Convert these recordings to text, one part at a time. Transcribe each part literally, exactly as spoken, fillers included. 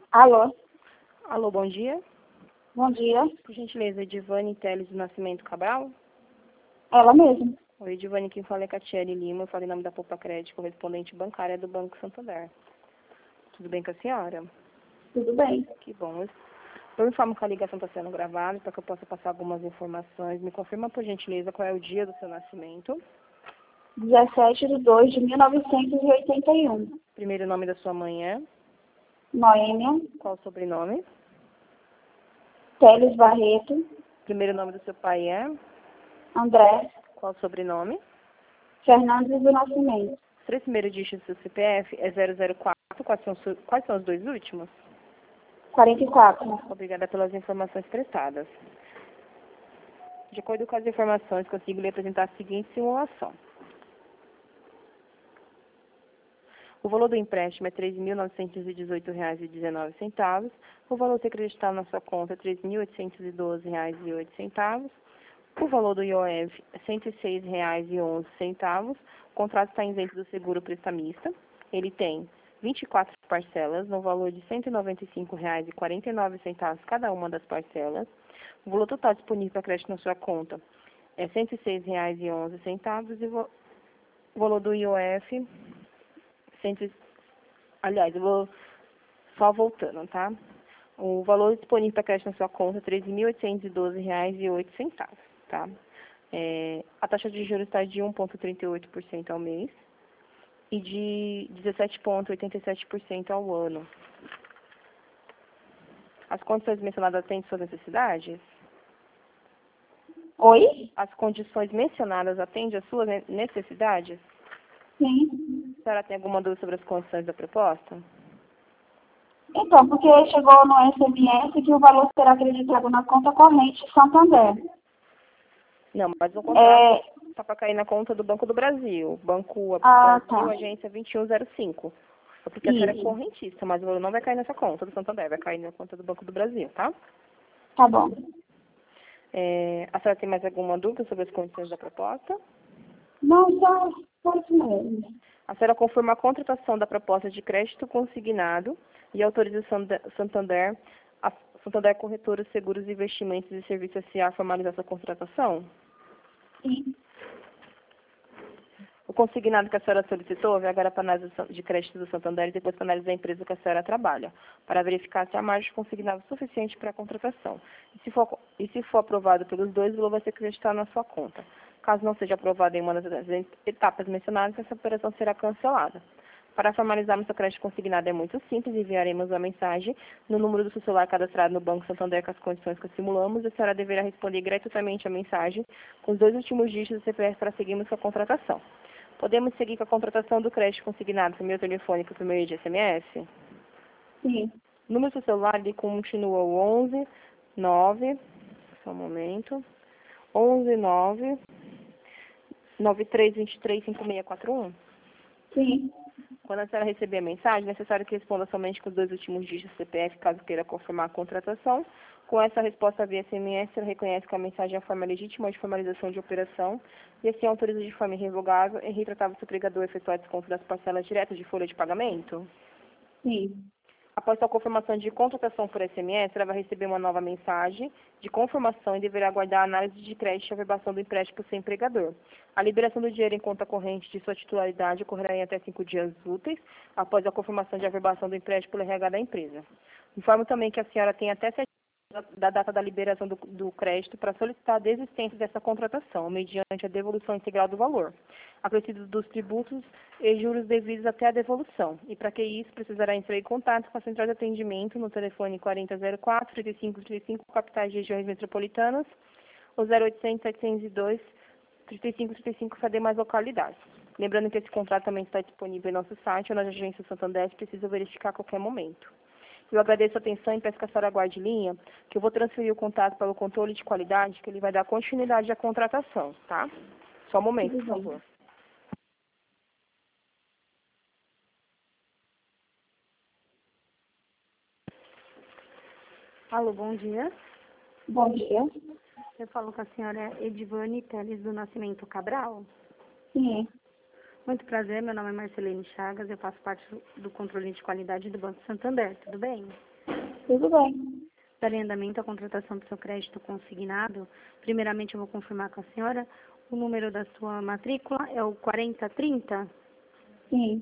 Alô, Alô, bom dia. bom dia. Por gentileza, Edivane Teles do Nascimento Cabral? Ela mesma. Oi, Edivane, quem fala é Catiele Lima, eu falo em nome da Poupa Crédito, correspondente bancária do Banco Santander. Tudo bem com a senhora? Tudo bem. Que bom. Eu informo que a ligação está sendo gravada para que eu possa passar algumas informações. Me confirma, por gentileza, qual é o dia do seu nascimento, dezessete de dois de mil novecentos e oitenta e um. primeiro nome da sua mãe é, Noêmia, qual o sobrenome, Teles Barreto, primeiro nome do seu pai é, André, qual o sobrenome, Fernandes do Nascimento. os três primeiros dígitos do seu C P F é zero zero quatro, quais são, os- quais são os dois últimos? quarenta e quatro. Obrigada pelas informações prestadas. De acordo com as informações, consigo lhe apresentar a seguinte simulação. O valor do empréstimo é treze mil novecentos e dezoito reais e dezenove centavos. O valor a ser acreditado na sua conta é treze mil oitocentos e doze reais e oito centavos. O valor do I O F é cento e seis reais e onze centavos. O contrato está isento do seguro prestamista. Ele tem vinte e quatro parcelas no valor de cento e noventa e cinco reais e quarenta e nove centavos cada uma das parcelas. O valor total disponível para crédito na sua conta é cento e seis reais e onze centavos e o valor do I O F, cento, aliás, eu vou só voltando, tá? O valor disponível para crédito na sua conta é treze mil oitocentos e doze reais e oito centavos, tá? É, a taxa de juros está de um vírgula trinta e oito por cento ao mês e de dezessete vírgula oitenta e sete por cento ao ano. As condições mencionadas atendem suas necessidades? Oi? As condições mencionadas atendem às suas ne- necessidades? Sim. A senhora tem alguma dúvida sobre as condições da proposta? Então, porque chegou no S M S que o valor será acreditado na conta corrente Santander. Não, mas o contrato É... está para cair na conta do Banco do Brasil. Banco Ah, Brasil, tá. agência vinte e um zero cinco. É porque a senhora é Isso. correntista, mas o valor não vai cair nessa conta do Santander, vai cair na conta do Banco do Brasil, tá? Tá bom. É, a senhora tem mais alguma dúvida sobre as condições da proposta? Não, só foi isso mesmo. A senhora confirma a contratação da proposta de crédito consignado e autorização da Santander, a Santander Corretora Seguros e Investimentos e Serviços S A formalizar sua contratação? Sim. O consignado que a senhora solicitou vai agora para a análise de crédito do Santander e depois para a análise da empresa que a senhora trabalha, para verificar se há margem consignada suficiente para a contratação. E se for, e se for aprovado pelos dois, o valor vai ser acreditado na sua conta. Caso não seja aprovado em uma das etapas mencionadas, essa operação será cancelada. Para formalizarmos seu crédito consignado é muito simples, enviaremos uma mensagem no número do seu celular cadastrado no Banco Santander com as condições que simulamos e a senhora deverá responder gratuitamente a mensagem com os dois últimos dígitos do C P F para seguirmos com a contratação. Podemos seguir com a contratação do crédito consignado por meio telefônico e por meio de S M S? Sim. O número do seu celular ele continua o onze nove, só um momento, onze nove, nove três dois três cinco seis quatro um. Sim. Quando a senhora receber a mensagem, é necessário que responda somente com os dois últimos dígitos do C P F, caso queira confirmar a contratação. Com essa resposta via S M S, ela reconhece que a mensagem é a forma legítima de formalização de operação e assim autoriza de forma irrevogável e retratável o seu empregador efetuar desconto das parcelas diretas de folha de pagamento. Sim. Após sua confirmação de contratação por S M S, ela vai receber uma nova mensagem de confirmação e deverá aguardar a análise de crédito e a averbação do empréstimo por seu empregador. A liberação do dinheiro em conta corrente de sua titularidade ocorrerá em até cinco dias úteis após a confirmação de averbação do empréstimo pelo R H da empresa. Informo também que a senhora tem até sete dias da data da liberação do, do crédito para solicitar a desistência dessa contratação, mediante a devolução integral do valor, acrescido dos tributos e juros devidos até a devolução. E para que isso, precisará entrar em contato com a central de atendimento no telefone quarenta zero quatro, trinta e cinco trinta e cinco, capitais e regiões metropolitanas, ou zero oitocentos, setecentos e dois, trinta e cinco trinta e cinco, C D mais localidades. Lembrando que esse contrato também está disponível em nosso site ou na agência Santander, precisa verificar a qualquer momento. Eu agradeço a atenção e peço que a senhora aguarde linha, que eu vou transferir o contato para o controle de qualidade, que ele vai dar continuidade à contratação, tá? Só um momento, por favor. Alô, bom dia. Bom dia. Eu falo com a senhora Edivane Teles do Nascimento Cabral. Sim. Muito prazer, meu nome é Marcelene Chagas, eu faço parte do controle de qualidade do Banco Santander, tudo bem? Tudo bem. Darei andamento à contratação do seu crédito consignado. Primeiramente, eu vou confirmar com a senhora. O número da sua matrícula é o quarenta trinta. Sim.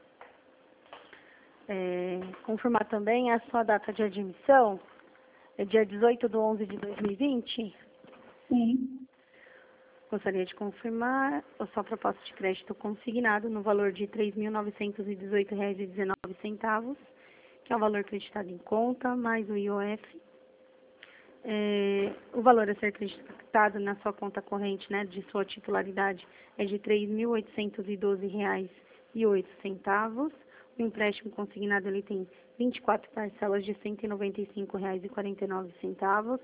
É, confirmar também a sua data de admissão. É dia dezoito de onze de dois mil e vinte. Sim. Gostaria de confirmar a sua proposta de crédito consignado no valor de três mil novecentos e dezoito reais e dezenove centavos, que é o valor acreditado em conta, mais o I O F. É, o valor a ser acreditado na sua conta corrente, né, de sua titularidade, é de três mil oitocentos e doze reais e oito centavos. O empréstimo consignado ele tem vinte e quatro parcelas de cento e noventa e cinco reais e quarenta e nove centavos.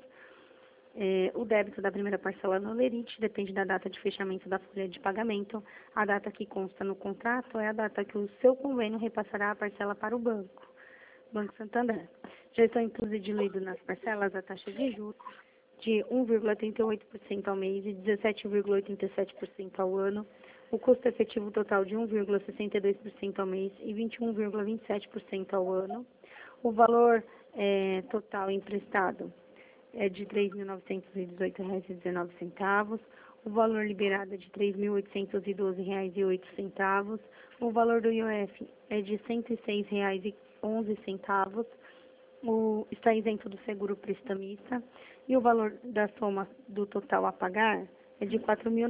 É, o débito da primeira parcela no Lerite depende da data de fechamento da folha de pagamento. A data que consta no contrato é a data que o seu convênio repassará a parcela para o banco, Banco Santander. Já estão incluídos diluídos nas parcelas a taxa de juros de um vírgula trinta e oito por cento ao mês e dezessete vírgula oitenta e sete por cento ao ano, o custo efetivo total de um vírgula sessenta e dois por cento ao mês e vinte e um vírgula vinte e sete por cento ao ano. O valor é, total emprestado é de três mil novecentos e dezoito reais e dezenove centavos, o valor liberado é de três mil oitocentos e doze reais e oito centavos, o valor do I O F é de cento e seis reais e onze centavos, o, está isento do seguro prestamista e o valor da soma do total a pagar é de quatro mil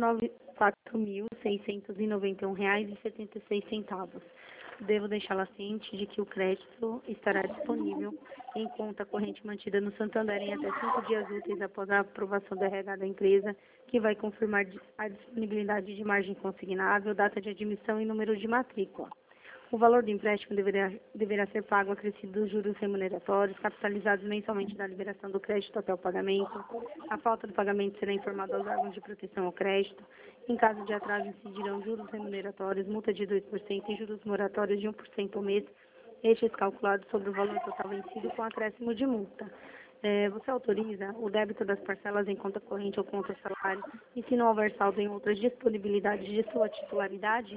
seiscentos e noventa e um reais e setenta e seis centavos. Devo deixá-la ciente de que o crédito estará disponível em conta corrente mantida no Santander em até cinco dias úteis após a aprovação do R H da empresa, que vai confirmar a disponibilidade de margem consignável, data de admissão e número de matrícula. O valor do empréstimo deverá, deverá ser pago acrescido dos juros remuneratórios, capitalizados mensalmente da liberação do crédito até o pagamento. A falta do pagamento será informada aos órgãos de proteção ao crédito. Em caso de atraso, incidirão juros remuneratórios, multa de dois por cento e juros moratórios de um por cento ao mês, estes calculados sobre o valor total vencido com acréscimo de multa. É, você autoriza o débito das parcelas em conta corrente ou conta salário e, se não houver saldo em outras disponibilidades de sua titularidade?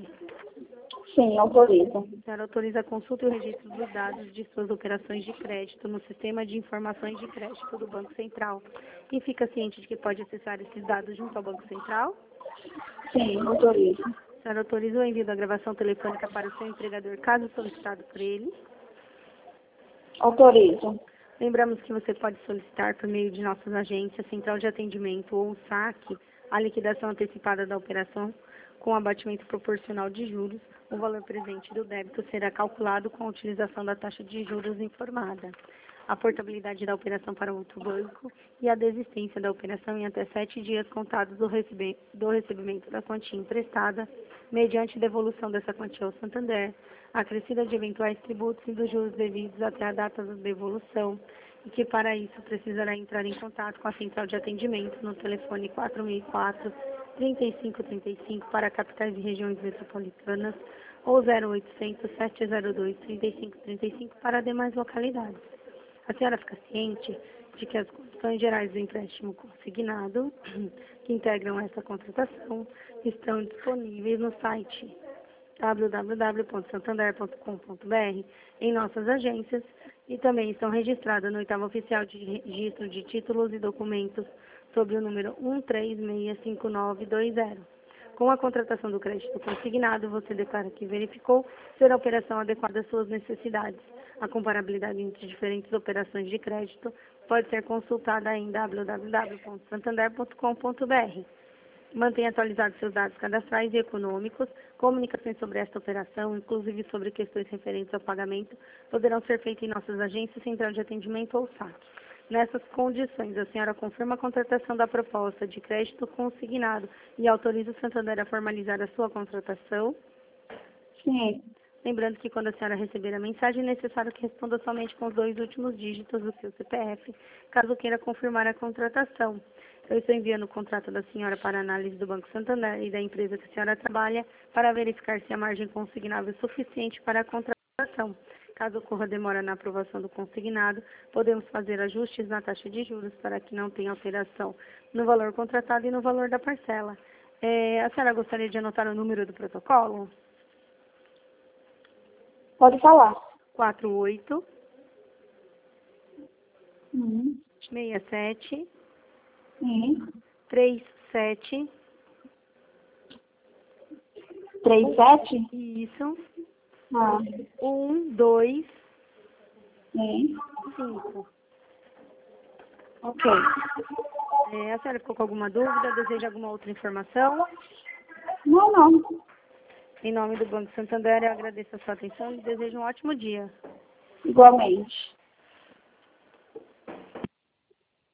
Sim, autoriza. A senhora autoriza a consulta e o registro dos dados de suas operações de crédito no Sistema de Informações de Crédito do Banco Central e fica ciente de que pode acessar esses dados junto ao Banco Central? Sim, autoriza. A senhora autoriza o envio da gravação telefônica para o seu empregador, caso solicitado por ele? Autoriza. Lembramos que você pode solicitar por meio de nossas agências, Central de Atendimento ou o saque, a liquidação antecipada da operação com abatimento proporcional de juros. O valor presente do débito será calculado com a utilização da taxa de juros informada. A portabilidade da operação para outro banco e a desistência da operação em até sete dias contados do, recebe do recebimento da quantia emprestada, mediante devolução dessa quantia ao Santander, a acrescida de eventuais tributos e dos juros devidos até a data da devolução, e que para isso precisará entrar em contato com a Central de Atendimento no telefone quatro mil e quatro, trinta e cinco trinta e cinco para capitais e regiões metropolitanas ou zero oitocentos, sete zero dois, trinta e cinco trinta e cinco para demais localidades. A senhora fica ciente de que as condições gerais do empréstimo consignado, que integram essa contratação, estão disponíveis no site w w w ponto santander ponto com ponto b r, em nossas agências, e também estão registradas no oitavo oficial de registro de títulos e documentos sobre o número um três seis cinco nove dois zero. Com a contratação do crédito consignado, você declara que verificou ser a operação adequada às suas necessidades. A comparabilidade entre diferentes operações de crédito pode ser consultada em w w w ponto santander ponto com ponto b r. Mantenha atualizados seus dados cadastrais e econômicos. Comunicações sobre esta operação, inclusive sobre questões referentes ao pagamento, poderão ser feitas em nossas agências, Central de Atendimento ou saque. Nessas condições, a senhora confirma a contratação da proposta de crédito consignado e autoriza o Santander a formalizar a sua contratação? Sim. Lembrando que quando a senhora receber a mensagem, é necessário que responda somente com os dois últimos dígitos do seu C P F, caso queira confirmar a contratação. Eu estou enviando o contrato da senhora para análise do Banco Santander e da empresa que a senhora trabalha para verificar se a margem consignável é suficiente para a contratação. Caso ocorra demora na aprovação do consignado, podemos fazer ajustes na taxa de juros para que não tenha alteração no valor contratado e no valor da parcela. É, a senhora gostaria de anotar o número do protocolo? Pode falar. quatro oito Sim. seis sete, Sim. três sete, Três, sete? isso, Ah. um, dois, Sim. cinco. Ok. É, a senhora ficou com alguma dúvida? Deseja alguma outra informação? Não, não. Em nome do Banco Santander, eu agradeço a sua atenção e desejo um ótimo dia. Igualmente.